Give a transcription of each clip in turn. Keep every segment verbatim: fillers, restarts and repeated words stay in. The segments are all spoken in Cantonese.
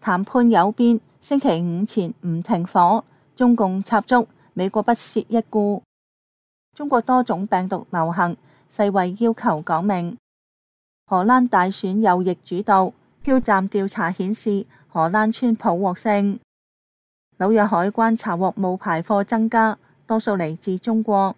談判有變，星期五前唔停火，中共插足，美國不屑一顧。中國多種病毒流行，世衛要求講明。荷蘭大選右翼主導，票站調查顯示荷蘭川普獲勝。紐約海關查獲冒牌貨增加，多數嚟自中國。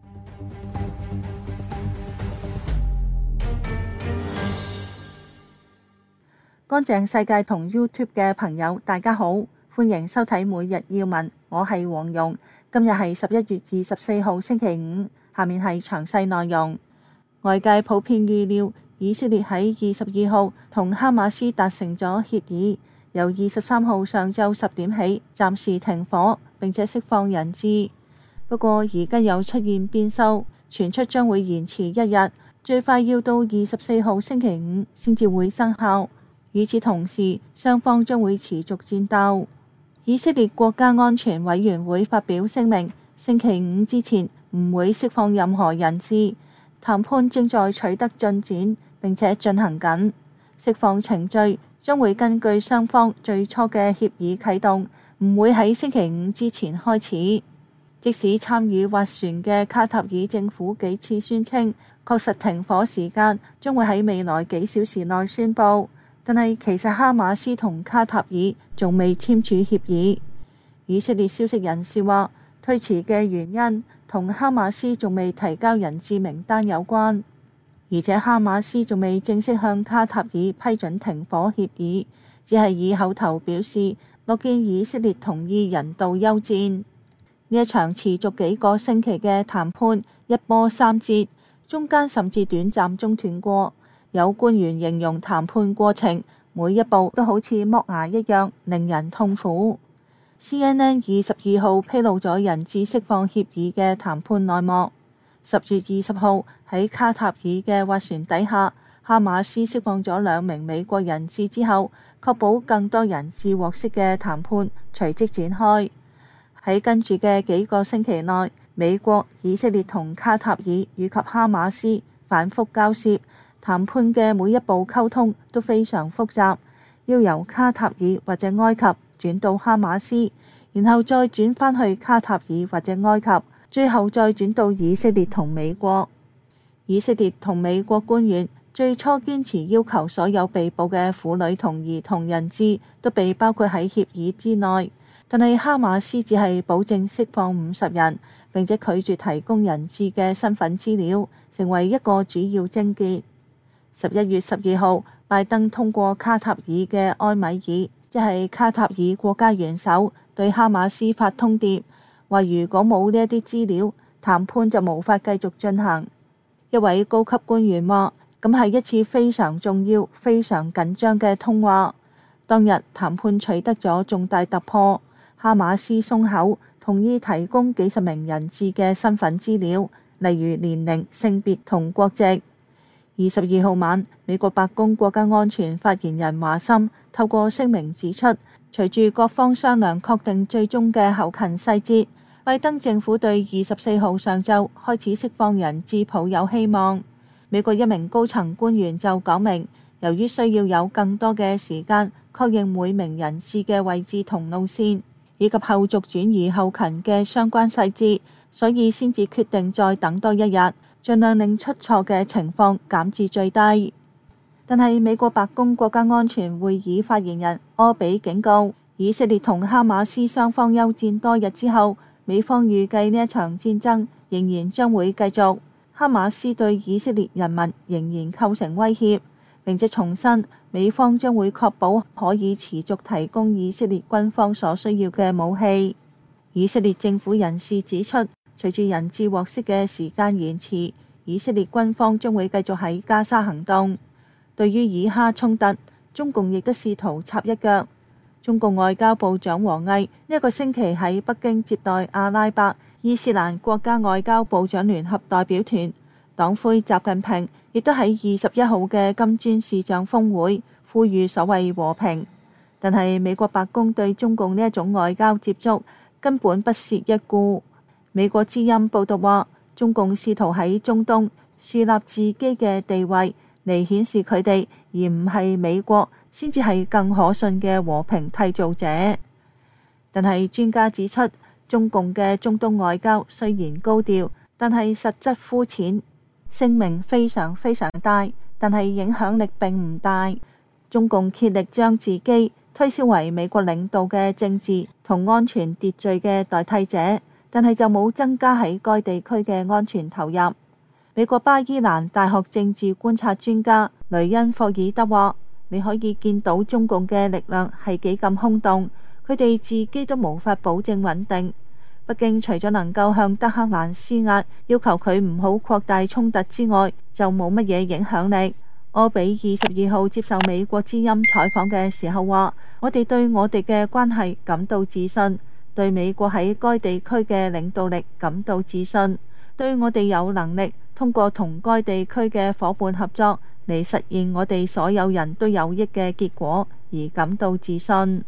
乾淨世界同 YouTube 嘅朋友，大家好，歡迎收睇每日要聞，我係黃蓉。今日係十一月二十四號星期五，下面係詳細內容。外界普遍預料，以色列喺二十二號同哈馬斯達成咗協議，由二十三號上晝十點起暫時停火，並且釋放人質。不過而家又出現變數，傳出將會延遲一日，最快要到二十四號星期五先至會生效。與此同時，雙方將會持續戰鬥。以色列國家安全委員會發表聲明，星期五之前唔會釋放任何人質。談判正在取得進展，並且進行緊。釋放程序將會根據雙方最初嘅協議啟動，唔會喺星期五之前開始。即使參與斡旋嘅卡塔爾政府幾次宣稱，確實停火時間將會喺未來幾小時內宣佈。但係其實哈馬斯同卡塔爾仲未簽署協議。以色列消息人士話，推遲嘅原因同哈馬斯仲未提交人質名單有關，而且哈馬斯仲未正式向卡塔爾批准停火協議，只係以口頭表示樂見以色列同意人道休戰。呢一場持續幾個星期嘅談判一波三折，中間甚至短暫中斷過。有官員形容談判過程每一步都好似剝牙一樣，令人痛苦。C N N 二十二號披露咗人質釋放協議嘅談判內幕。十月二十號喺卡塔爾嘅斡旋底下，哈馬斯釋放咗兩名美國人質之後，確保更多人質獲釋嘅談判隨即展開。喺跟住嘅幾個星期內，美國、以色列同卡塔爾以及哈馬斯反覆交涉。談判嘅每一步溝通都非常複雜，要由卡塔爾或者埃及轉到哈馬斯，然後再轉返去卡塔爾或者埃及，最後再轉到以色列同美國。以色列同美國官員最初堅持要求所有被捕嘅婦女同兒童人質都被包括喺協議之內，但係哈馬斯只係保證釋放五十人，並且拒絕提供人質嘅身份資料，成為一個主要症結。十一月十二號，拜登通過卡塔爾嘅埃米爾，即係卡塔爾國家元首，對哈馬斯發通牒，話如果冇呢一啲資料，談判就無法繼續進行。一位高級官員話，咁係一次非常重要、非常緊張嘅通話。當日談判取得咗重大突破，哈馬斯鬆口，同意提供幾十名人質嘅身份資料，例如年齡、性別同國籍。二十二號晚，美國白宮國家安全發言人華森透過聲明指出，隨住各方商量確定最終嘅後勤細節，拜登政府對二十四號上晝開始釋放人質抱有希望。美國一名高層官員就講明，由於需要有更多嘅時間確認每名人質嘅位置同路線，以及後續轉移後勤嘅相關細節，所以先至決定再等多一日，盡量令出錯嘅情況減至最低。但係美國白宮國家安全會議發言人柯比警告，以色列同哈馬斯雙方休戰多日之後，美方預計呢一場戰爭仍然將會繼續，哈馬斯對以色列人民仍然構成威脅，並且重申美方將會確保可以持續提供以色列軍方所需要嘅武器。以色列政府人士指出，隨住人質獲釋嘅時間延遲，以色列軍方將會繼續喺加沙行動。對於以哈衝突，中共亦都試圖插一腳。中共外交部長王毅呢一個星期喺北京接待阿拉伯、伊斯蘭國家外交部長聯合代表團，黨魁習近平亦都喺二十一號嘅金磚視像峰會呼籲所謂和平。但係美國白宮對中共呢一種外交接觸根本不屑一顧。美國之音報道話，中共試圖喺中東樹立自己嘅地位嚟顯示佢哋，而唔係美國先至係更可信嘅和平締造者。但係專家指出，中共嘅中東外交雖然高調，但係實質膚淺，聲名非常非常大，但係影響力並唔大。中共竭力將自己推銷為美國領導嘅政治同安全秩序嘅代替者，但係就冇增加喺該地區嘅安全投入。美國巴伊蘭大學政治觀察專家雷恩霍爾德話：你可以見到中共嘅力量係幾咁空洞，佢哋自己都無法保證穩定。北京除咗能夠向德黑蘭施壓，要求佢唔好擴大衝突之外，就冇乜嘢影響力。柯比二十二號接受美國之音採訪嘅時候話：我哋對我哋嘅關係感到自信，對美國喺該地區嘅領導力感到自信，對我哋有能力通過同該地區嘅夥伴合作嚟實現我哋所有人都有益嘅結果而感到自信。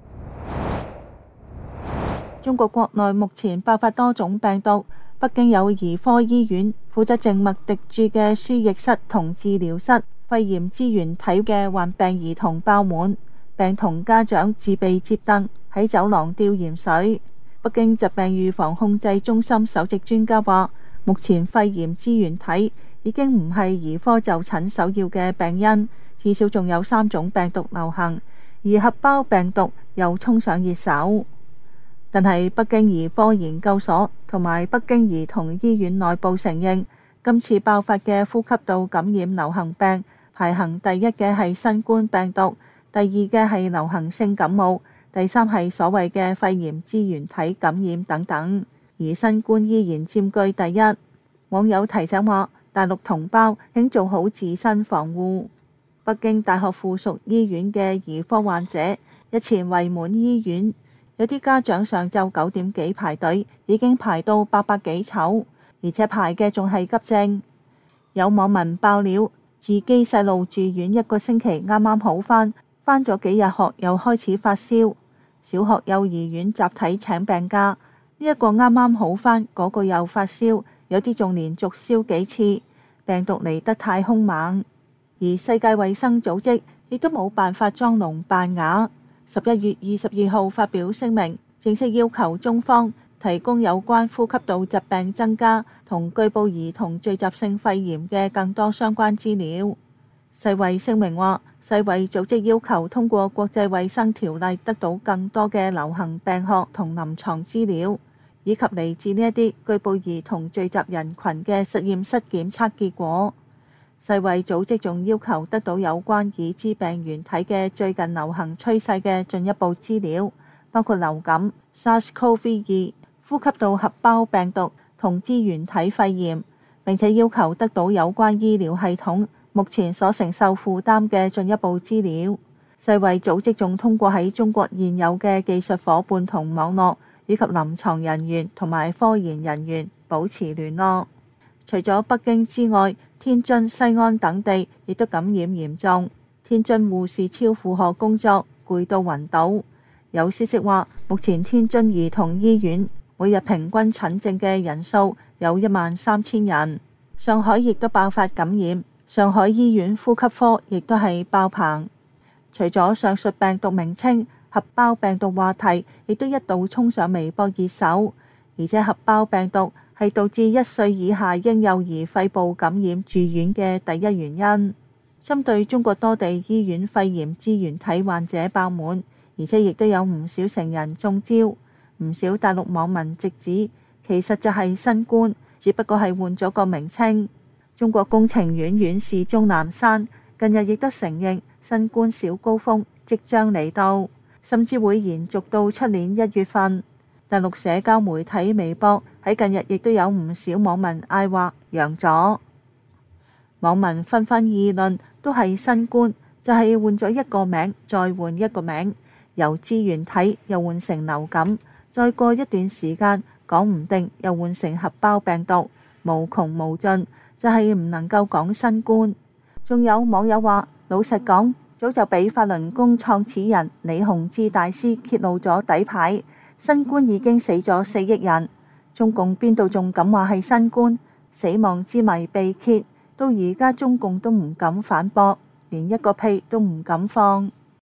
中國國內目前爆發多種病毒，北京有兒科醫院負責靜脈滴注嘅輸液室同治療室，肺炎支原體嘅患病兒童爆滿，病童家長自備摺凳喺走廊吊鹽水。北京疾病預防控制中心首席專家話：目前肺炎支原體已經唔係兒科就診首要嘅病因，至少仲有三種病毒流行，而合胞病毒又衝上熱搜。但係北京兒科研究所同埋北京兒童醫院內部承認，今次爆發嘅呼吸道感染流行病排行第一嘅係新冠病毒，第二嘅係流行性感冒，第三係所謂嘅肺炎支原體感染等等，而新冠依然佔據第一。網友提醒話：大陸同胞請做好自身防護。北京大學附屬醫院嘅兒科患者日前圍滿醫院。有啲家長上晝九點幾排隊，已經排到八百幾籌，而且排嘅仲係急症。有網民爆料，自己細路住院一個星期，啱啱好返，返咗幾日學又開始發燒。小學幼兒園集體請病假，呢一個啱啱好返，嗰個又發燒，有啲仲連續燒幾次，病毒嚟得太兇猛。而世界衛生組織亦都冇辦法裝聾扮啞。十一月二十二號發表聲明，正式要求中方提供有關呼吸道疾病增加同據報兒童聚集性肺炎嘅更多相關資料。世衛聲明話，世衛組織要求通過國際衛生條例得到更多嘅流行病學同臨床資料，以及嚟自呢一啲據報兒童聚集人群嘅實驗室檢測結果。世衛組織仲要求得到有關已知病原體嘅最近流行趨勢嘅進一步資料，包括流感、SARS-C o V 二、呼吸道合胞病毒同支原體肺炎，並且要求得到有關醫療系統目前所承受負擔嘅進一步資料。世衛組織仲通過喺中國現有嘅技術夥伴同網絡，以及臨床人員同埋科研人員保持聯絡。除咗北京之外，天津、西安等地亦都感染嚴重。天津護士超負荷工作，攰到暈倒。有消息話，目前天津兒童醫院每日平均診症嘅人數有一萬三千人。上海亦都爆發感染，上海醫院呼吸科亦都係爆棚。除咗上述病毒名稱，合胞病毒話題亦都一度衝上微博熱搜，而且合胞病毒係導致一歲以下嬰幼兒肺部感染住院嘅第一原因。針對中國多地醫院肺炎支原體患者爆滿，而且亦都有唔少成人中招，唔少大陸網民直指其實就係新冠，只不過係換咗個名稱。中國工程院院士鍾南山近日亦都承認新冠小高峰即將嚟到，甚至會延續到出年一月份。大陸社交媒體微博喺近日亦都有唔少網民嗌話陽咗，網民紛紛議論都係新冠，就係換咗一個名再換一個名，由支原體又換成流感，再過一段時間講唔定又換成合胞病毒，無窮無盡，就係唔能夠講新冠。仲有網友話，老實講，早就俾法輪功創始人李洪志大師揭露咗底牌。新冠已經死咗四億人，中共邊度仲敢話係新冠？死亡之謎被揭，到而家中共都唔敢反駁。 連一個屁都唔敢放。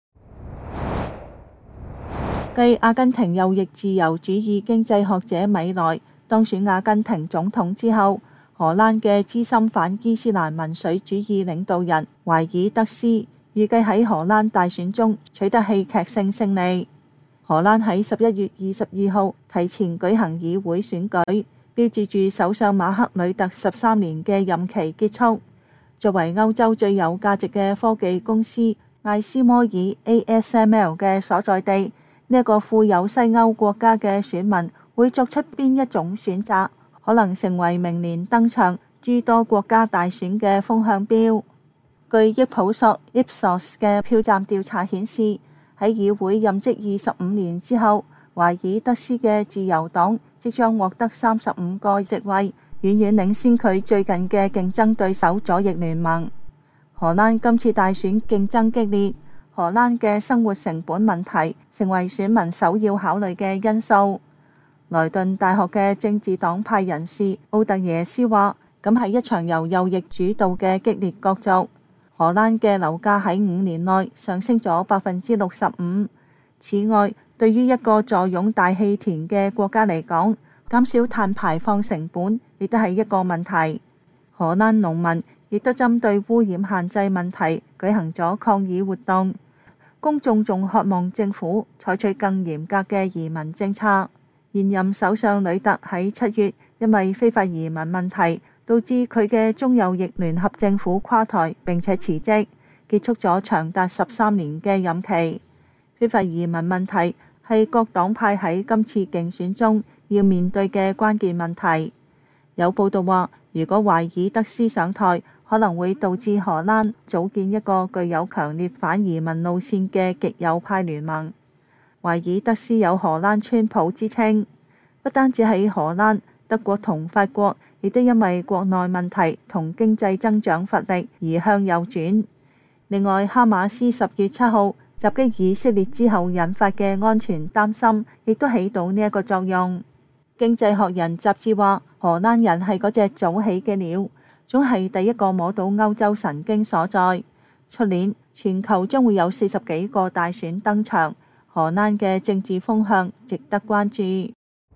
繼阿根廷右翼自由主義經濟學者米萊當選阿根廷總統之後，荷蘭嘅資深反伊斯蘭民粹主義領導人懷爾德斯預計喺荷蘭大選中取得戲劇性勝利。荷蘭喺十一月二十二號提前舉行議會選舉，標誌住首相馬克呂特十三年嘅任期結束。作為歐洲最有價值嘅科技公司艾斯摩爾 A S M L 嘅所在地，呢一個富有西歐國家嘅選民會作出邊一種選擇，可能成為明年登場諸多國家大選嘅風向標。據益普索 Ipsos 嘅票站調查顯示，喺議會任職二十五年之後，懷爾德斯嘅自由黨即將獲得三十五個席位，遠遠領先佢最近嘅競爭對手左翼聯盟。荷蘭今次大選競爭激烈，荷蘭嘅生活成本問題成為選民首要考慮嘅因素。萊頓大學嘅政治黨派人士奧特耶斯話，咁係一場由右翼主導嘅激烈角逐。荷蘭嘅樓價喺五年內上升咗百分之六十五。此外，對於一個坐擁大氣田嘅國家嚟講，減少碳排放成本亦都係一個問題。荷蘭農民亦都針對污染限制問題舉行咗抗議活動。公眾仲渴望政府採取更嚴格嘅移民政策。現任首相呂特喺七月因為非法移民問題，導致佢嘅中右翼聯合政府垮台並且辭職，結束咗長達十三年嘅任期。非法移民問題係各黨派喺今次競選中要面對嘅關鍵問題。有報道話，如果懷爾德斯上台，可能會導致荷蘭組建一個具有強烈反移民路線嘅極右派聯盟。懷爾德斯有荷蘭川普之稱，不單止喺荷蘭，德國同法國亦都因為國內問題同經濟增長乏力而向右轉。另外，哈馬斯十月七號襲擊以色列之後引發嘅安全擔心，亦都起到呢一個作用。經濟學人雜誌話，荷蘭人係嗰隻早起嘅鳥，總係第一個摸到歐洲神經所在。出年全球將會有四十幾個大選登場，荷蘭嘅政治風向值得關注。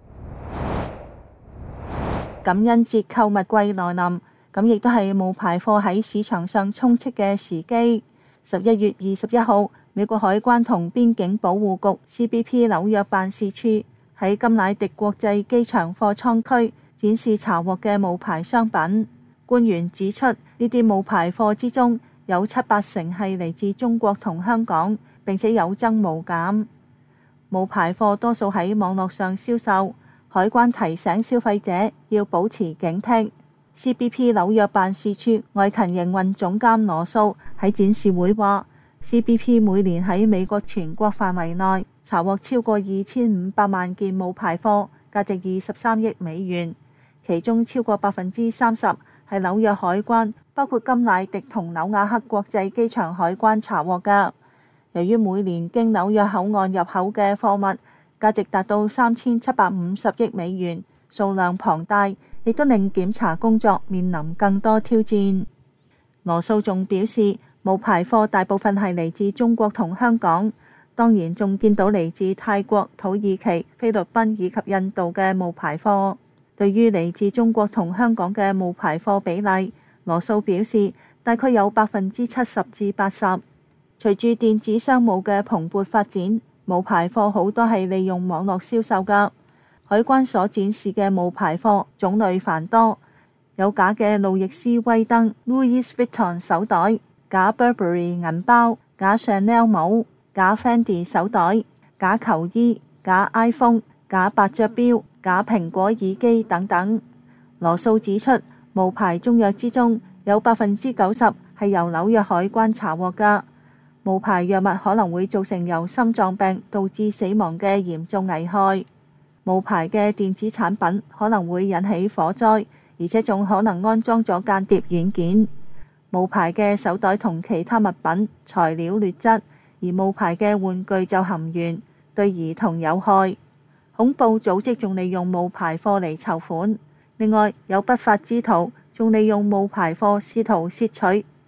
感恩節購物季來臨，咁亦都係冒牌貨喺市場上充斥嘅時機。十一月二十一號，美國海關同邊境保護局 C B P 紐約辦事處喺甘迺迪國際機場貨倉區展示查獲嘅冒牌商品。官員指出，呢啲冒牌貨之中有七八成係嚟自中國同香港，並且有增無減。冒牌貨多數喺網絡上銷售。海關提醒消費者要保持警惕。C B P 紐約辦事處外勤營運總監羅素喺展示會話 ，C B P 每年喺美國全國範圍內查獲超過二千五百萬件冒牌貨，價值二十三億美元，其中超過百分之三十係紐約海關，包括甘迺迪同紐瓦克國際機場海關查獲㗎。由於每年經紐約口岸入口嘅貨物價值達到三千七百五十億美元，數量龐大，亦都令檢查工作面臨更多挑戰。羅素仲表示，冒牌貨大部分係嚟自中國同香港，當然仲見到嚟自泰國、土耳其、菲律賓以及印度嘅冒牌貨。對於嚟自中國同香港嘅冒牌貨比例，羅素表示大概有百分之七十至八十。隨住電子商務嘅蓬勃發展，冒牌貨好多係利用網絡銷售㗎。海關所展示嘅冒牌貨種類繁多，有假嘅路易斯威登 （Louis Vuitton） 手袋、假 Burberry 銀包、假 Chanel 帽、假 Fendi 手袋、假球衣、假 iPhone、假伯爵錶、假蘋果耳機等等。羅素指出，冒牌中藥之中有百分之九十係由紐約海關查獲㗎。冒牌藥物可能會造成由心臟病導致死亡嘅嚴重危害。冒牌嘅電子產品可能會引起火災，而且仲可能安裝咗間諜軟件。冒牌嘅手袋同其他物品材料劣質，而冒牌嘅玩具就含鉛，對兒童有害。恐怖組織仲利用冒牌貨嚟籌款。另外，有不法之徒仲利用冒牌貨試圖竊取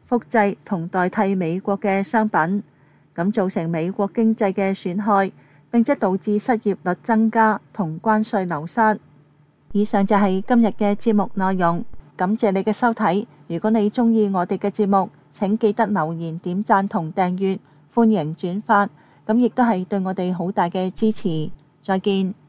複製同代替美國嘅商品，咁造成美國經濟嘅損害，並且導致失業率增加同關稅流失。以上就係今日嘅節目內容，感謝你嘅收睇。如果你鍾意我哋嘅節目，請記得留言、點讚同訂閱，歡迎轉發，咁亦都係對我哋好大嘅支持。再見。